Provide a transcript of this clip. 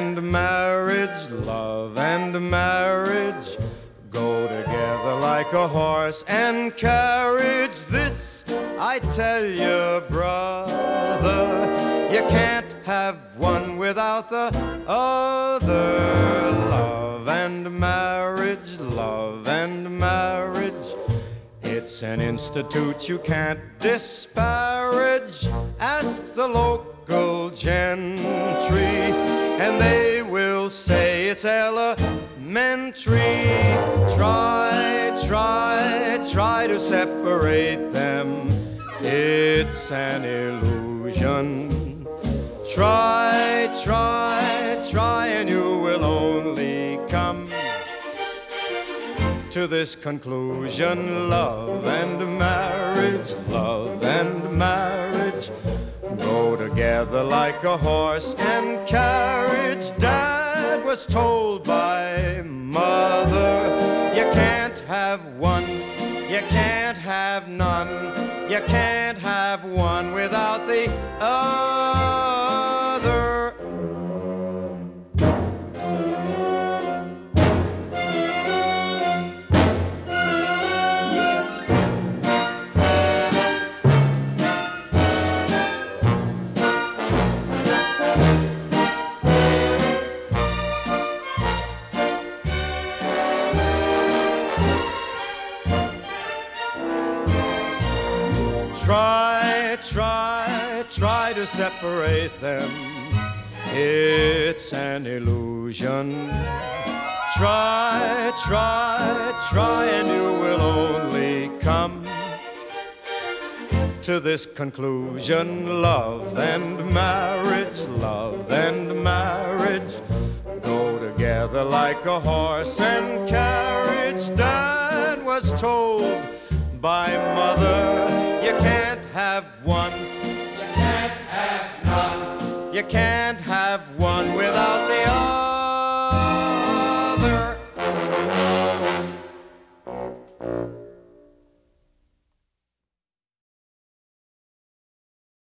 and marriage, love and marriage go together like a horse and carriage. This I tell you, brother, you can't have one without the other. Love and marriage, love and marriage, it's an institute you can't disparage. Ask the local gentry, and they will say it's elementary. Try to separate them, it's an illusion. Try, and you will only come to this conclusion. Love and marriage, love and marriage go together like a horse and carriage. Dad was told by mother, you can't have one, you can't have none, you can't have one without the other. Try to separate them, it's an illusion. Try, and you will only come to this conclusion. Love and marriage, love and marriage go together like a horse and carriage. Dad was told by mother, you can't have one, you can't have none, you can't